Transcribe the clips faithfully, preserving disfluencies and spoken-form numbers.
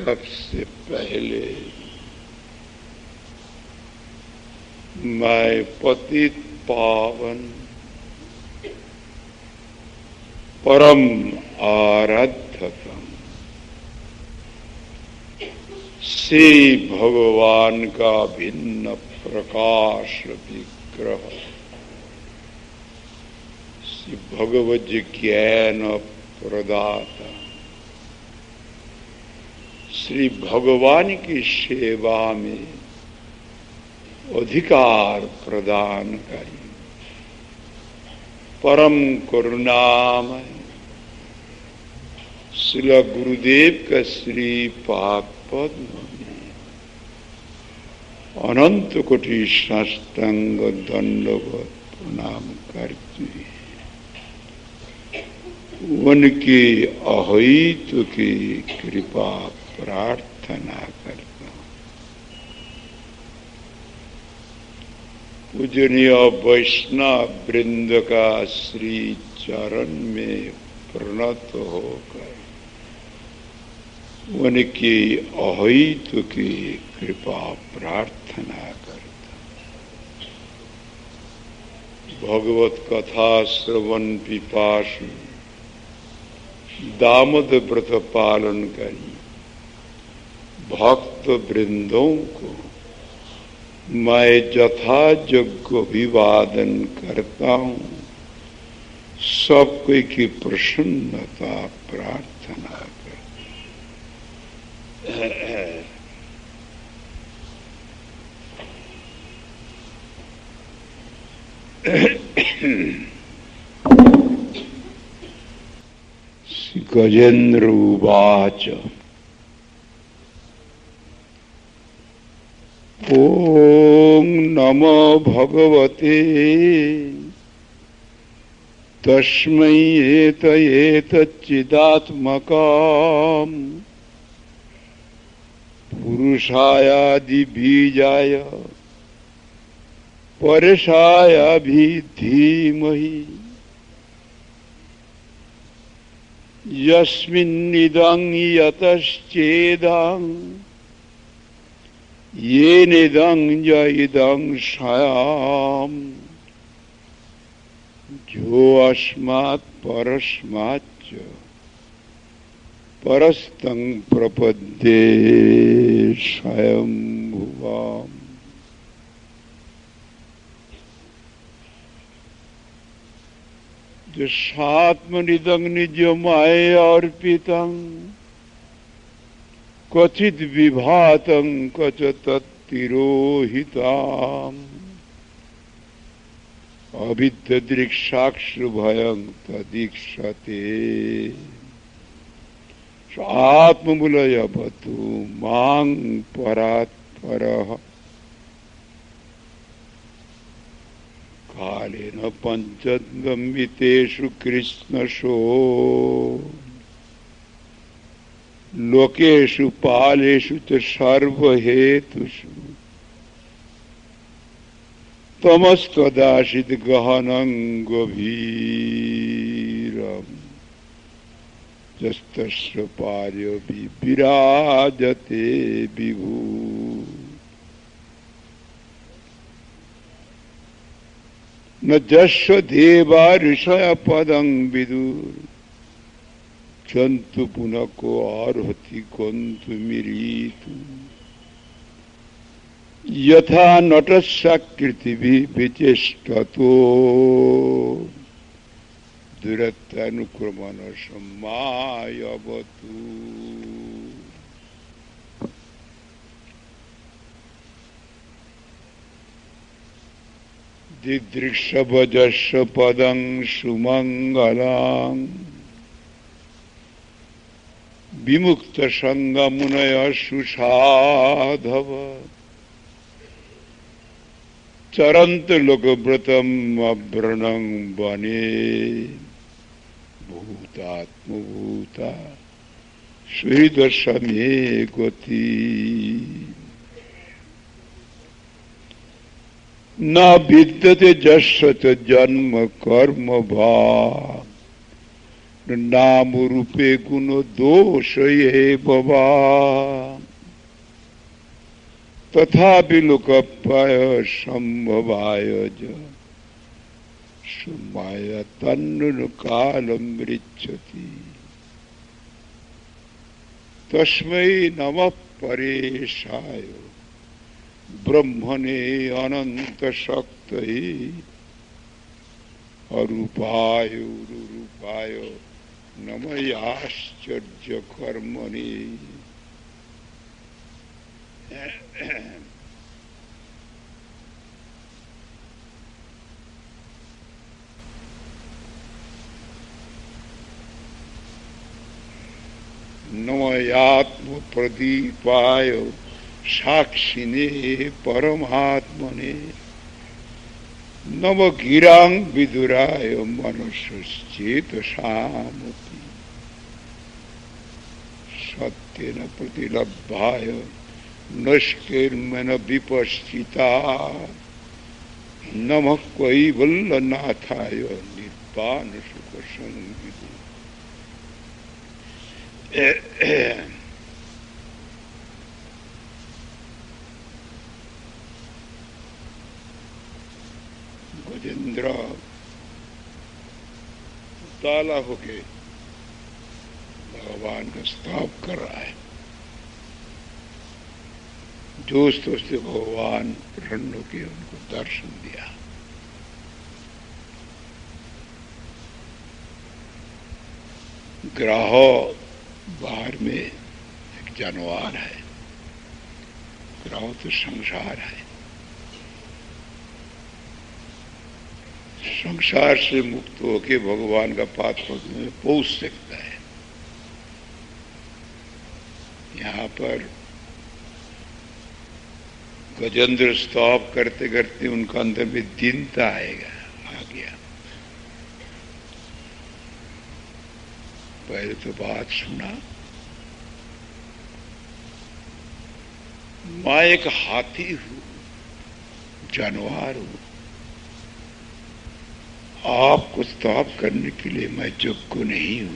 सबसे पहले मैं पतित पावन परम आराध्यतम श्री भगवान का भिन्न प्रकाश विग्रह श्री भगवत ज्ञान प्रदाता श्री भगवान की सेवा में अधिकार प्रदान करी परम करुणामय श्री गुरुदेव का श्री पाद पद्म में अनंत कोटि साष्टांग दंडवत प्रणाम करती उनकी अहित की कृपा प्रार्थना करता हूं। पूजनीय वैष्णव वृंद का श्री चरण में प्रणत होकर उनकी अहित की कृपा प्रार्थना करता। भगवत कथा श्रवण पिपासु दामोद व्रत पालन करी भक्त वृंदों को मैं यथायोग्य अभिवादन करता हूँ। सबको की प्रसन्नता प्रार्थना करता। श्री गजेंद्र उवाच ओम नमो भगवते तस्मै एतच्चिदात्मकाम् पुरुषायादि बीजाय परेशाय भी धीमहि यस्मिन्निदं यतश्चेदं येनेदं य इदं स्याम् जो अस्मात् परस्माच्च परस्तं प्रपद्ये स्वयंभुवाम्। जो सात्मनिदं निजमाय अर्पितं क्वचित विभातं क्वच तत्तिरोहिताम् अविद्यदृक्साक्षुभयं तदीक्षते आत्ममूलयवतु मां परात्परः। कालेन पंचगम्बितेषु कृष्णशो लोकेषु पालेषु च सर्वहेतुषु तमस्त्वदाशित गहनं गभीरम् जस्तस्य पार्यो विराजते विभू। न जस्य देवा ऋषय पदं विदुर चंतु पुनः को अर्हति गन्तु मिरीतु यथा नटस्याकृतिभिः विचेष्टतो दुरत्यानुक्रमण सम्मायवतु। दिदृक्षवजस्य पदं सुमंगलं विमुक्त संगमुनय सुसाधव चरंत लोकव्रतम् अव्रणं वने भूतात्मभूता सुहृदसमे गति। न विद्यते जस्य च जन्म कर्म भाव नाम रूपे गुण दोष ये बवा तथा विलोकपाय संभवाय ज सुमाय तन्नु कालम मृच्छति तस्मै नमः परेशाय ब्रह्मणे अनंत शक्तये अरूपाय रूपाय नमयाश्चर्य कर्मणि। नमयात्म प्रदीपाय साक्षिणे परमात्मने नव गिरांग विदुराय मनसश्चेतसामपि सत्येन प्रतिलब्धाय नष्टैर्मन विपश्चिता नमः कैवल्यनाथाय निर्वाण सुख संविदु। गजेंद्र ताला होके भगवान का स्तव कर रहा है। जोश तोश से भगवान प्रसन्न होके उनको दर्शन दिया। ग्राह बाहर में एक जानवर है। ग्राह तो संसार है। संसार से मुक्त होके भगवान का पाद पद में पहुंच सकता है। यहाँ पर गजेंद्र स्तव करते करते उनका अंदर में दीनता आएगा आ गया। पहले तो बात सुना, मैं एक हाथी हूं, जानवर हूं, आपको स्तव करने के लिए मैं योग्य नहीं हूं।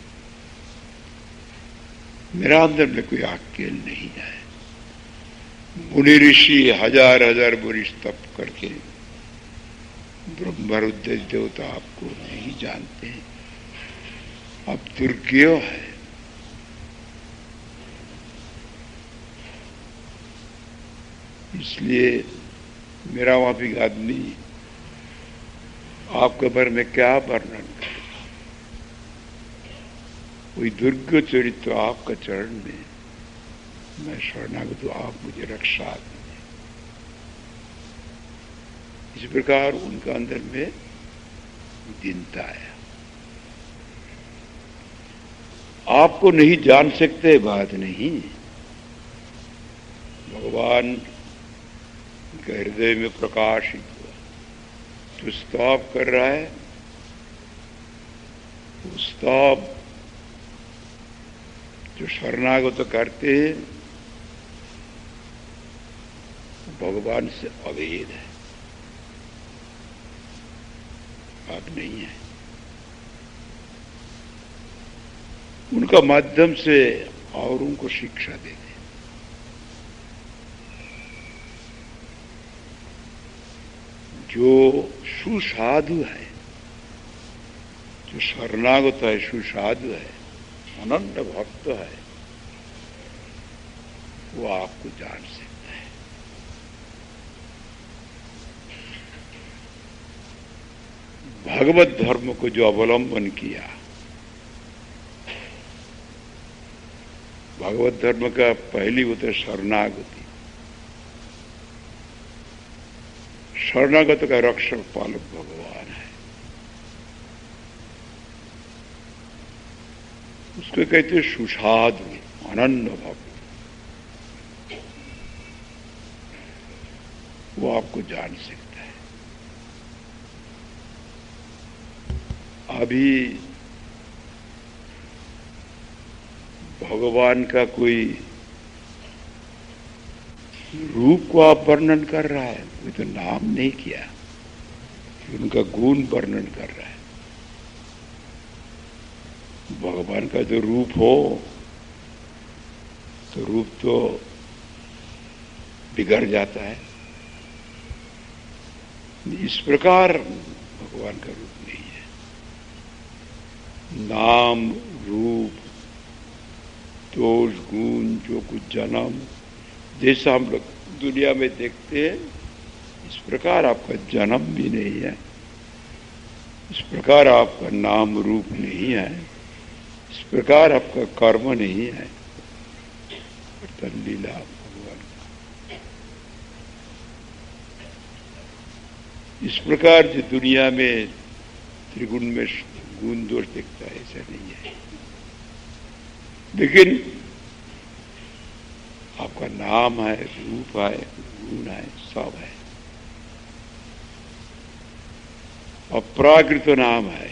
मेरा अंदर में कोई अकेल नहीं है। मुनि ऋषि हजार हजार वर्ष तप करके ब्रह्मरुद्र देवता आपको नहीं जानते, आप दुर्ज्ञ है। इसलिए मेरा माफी आदमी आपके बारे में क्या वर्णन करे। कोई दुर्ग चरित्र आपका चरण में मैं शरणागत हूं, आप मुझे रक्षा दीजिए। इस प्रकार उनका अंदर में दीनता आया। आपको नहीं जान सकते बात नहीं, भगवान के हृदय में प्रकाशित हुआ। जो स्तव कर रहा है वो स्तव जो शरणागत करते हैं भगवान से अभेद है, बात नहीं है। उनका माध्यम से औरों को शिक्षा देते। जो सुसाधु है, जो शरणागत है, सुसाधु है, अनंत भक्त है, वो आपको जान सकता है। भगवत धर्म को जो अवलंबन किया, भगवत धर्म का पहली वो तो शरणागति। शरणागत का रक्षक पालक भगवान है। उसको कहते सुसाधु, अनन्य भक्त। वो आपको जान सकता है। अभी भगवान का कोई रूप को आप वर्णन कर रहा है, वो तो नाम नहीं किया, उनका गुण वर्णन कर रहा है। भगवान का जो रूप हो तो रूप तो बिगड़ जाता है। इस प्रकार भगवान का रूप नहीं है। नाम रूप दोष गुण जो कुछ जन्म जैसा हम लोग दुनिया में देखते हैं, इस प्रकार आपका जन्म भी नहीं है, इस प्रकार आपका नाम रूप नहीं है, इस प्रकार आपका कर्म नहीं है। लीला भगवान का इस प्रकार जो दुनिया में त्रिगुण में गुण दोष दिखता है, ऐसा नहीं है। लेकिन आपका नाम है, रूप है, गुण है, सब है। अपराकृत नाम है,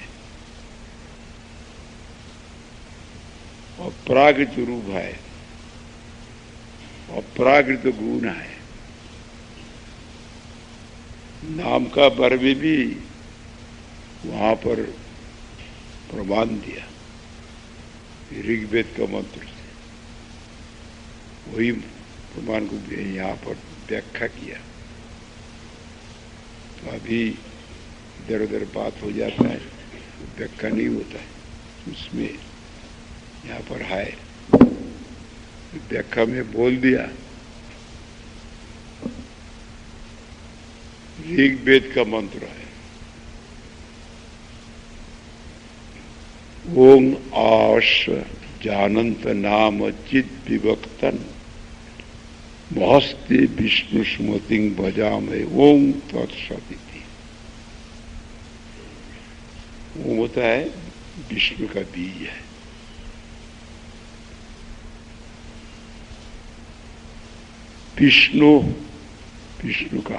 अपराकृत रूप है, अपराकृत गुण है। नाम का वर्ग भी वहां पर प्रमाण दिया ऋग्वेद का मंत्र से, वही प्रमाण को यहाँ पर व्याख्या किया। तो अभी इधर उधर बात हो जाता है, व्याख्या नहीं होता है, उसमें यहाँ पर है व्याख्या में बोल दिया। ऋग्वेद का मंत्र है, ओम आश्व जानंत नाम चिद विभक्तन महस्ते विष्णु स्मृति भजामे ओम तत्सदिति। ओम होता है विष्णु का बीज है। विष्णु विष्णु का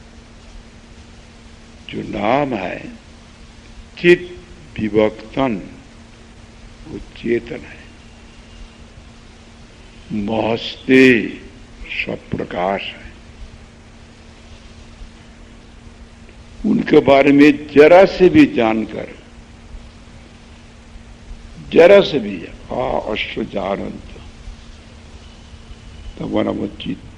जो नाम है चित विभक्तन, वो चेतन है। महस्ते स्वप्रकाश है। उनके बारे में जरा से भी जानकर, जरा से भी आ अश्व जानंत तब चित